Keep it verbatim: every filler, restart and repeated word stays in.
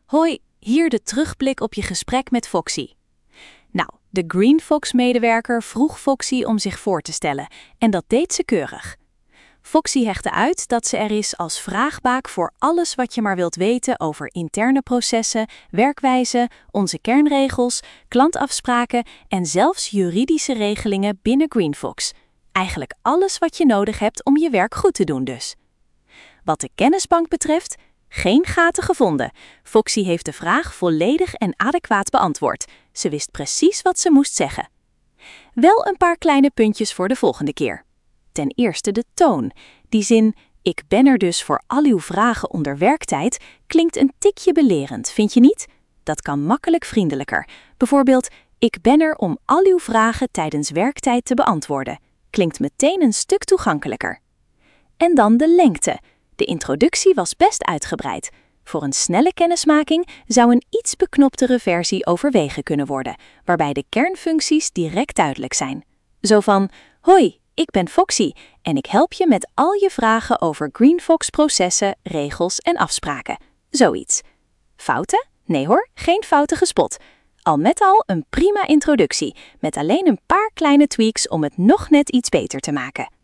Hoi, hier de terugblik op je gesprek met Foxy. Nou, de GreenFox-medewerker vroeg Foxy om zich voor te stellen en dat deed ze keurig. Foxy hechtte uit dat ze er is als vraagbaak voor alles wat je maar wilt weten over interne processen, werkwijze, onze kernregels, klantafspraken en zelfs juridische regelingen binnen GreenFox. Eigenlijk alles wat je nodig hebt om je werk goed te doen dus. Wat de kennisbank betreft, geen gaten gevonden. Foxy heeft de vraag volledig en adequaat beantwoord. Ze wist precies wat ze moest zeggen. Wel een paar kleine puntjes voor de volgende keer. Ten eerste de toon. Die zin, ik ben er dus voor al uw vragen onder werktijd, klinkt een tikje belerend, vind je niet? Dat kan makkelijk vriendelijker. Bijvoorbeeld, ik ben er om al uw vragen tijdens werktijd te beantwoorden. Klinkt meteen een stuk toegankelijker. En dan de lengte. De introductie was best uitgebreid. Voor een snelle kennismaking zou een iets beknoptere versie overwegen kunnen worden, waarbij de kernfuncties direct duidelijk zijn. Zo van, hoi, ik ben Foxy en ik help je met al je vragen over GreenFox-processen, regels en afspraken. Zoiets. Fouten? Nee hoor, geen fouten gespot. Al met al een prima introductie, met alleen een paar kleine tweaks om het nog net iets beter te maken.